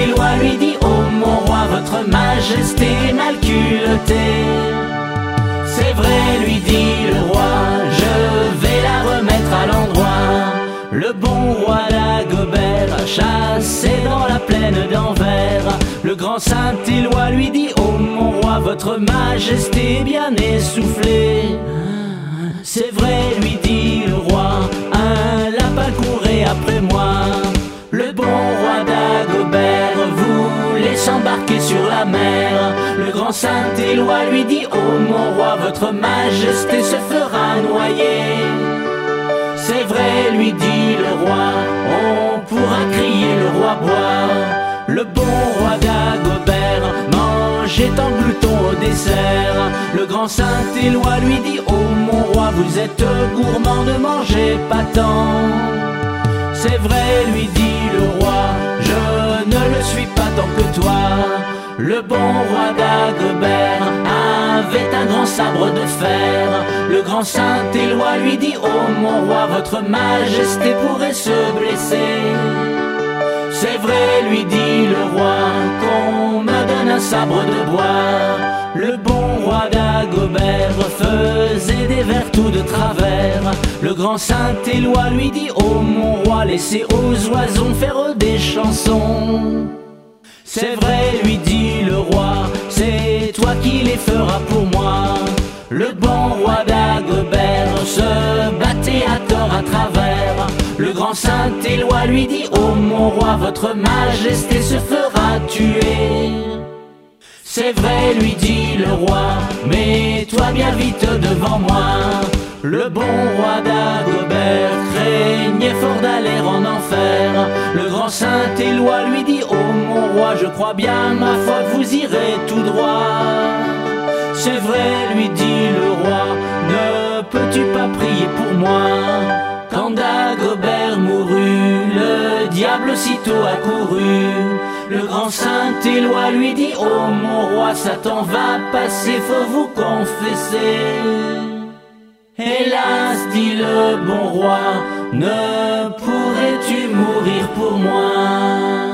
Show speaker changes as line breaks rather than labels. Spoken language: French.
Éloi lui dit: oh mon roi, votre majesté est mal culottée. C'est vrai, lui dit le roi, je vais la remettre à l'endroit. Le bon roi Dagobert a chassé dans la plaine d'Anvers. Le grand saint Éloi lui dit: oh mon roi, votre majesté est bien essoufflée. C'est vrai, lui dit le roi, un lapin courait après moi. Le bon roi Dagobert voulait s'embarquer sur la mer. Le grand saint Éloi lui dit: oh mon roi, votre majesté se fera noyer. C'est vrai, lui dit le roi, on pourra crier le roi boire. Le bon roi Dagobert mangeait en glouton au dessert. Le grand saint Éloi lui dit: oh mon roi, vous êtes gourmand, ne mangez pas tant. C'est vrai, lui dit le roi, je ne le suis pas tant que toi. Le bon roi Dagobert avait un grand sabre de fer. Le grand saint Éloi lui dit: oh mon roi, votre majesté pourrait se blesser. C'est vrai, lui dit le roi, qu'on me donne un sabre de bois. Le bon roi Dagobert faisait des vers tout de travers. Le grand saint Éloi lui dit: oh mon roi, laissez aux oiseaux faire des chansons. C'est vrai, lui dit le roi, c'est toi qui les feras pour moi. Le bon roi Dagobert se battait à tort à travers. Le grand saint Éloi lui dit: oh mon roi, votre majesté se fera tuer. C'est vrai, lui dit le roi, mets-toi bien vite devant moi. Le bon roi Dagobert craignait fort d'aller en enfer. Le grand saint Éloi lui dit: oh mon roi, je crois bien, ma foi, vous irez tout droit. C'est vrai, lui dit le roi, ne peux-tu pas prier pour moi? Quand Dagobert mourut, le diable aussitôt accourut. Le grand saint Éloi lui dit: oh mon roi, Satan va passer, faut vous confesser. Hélas, dit le bon roi, ne pourrais-tu mourir pour moi?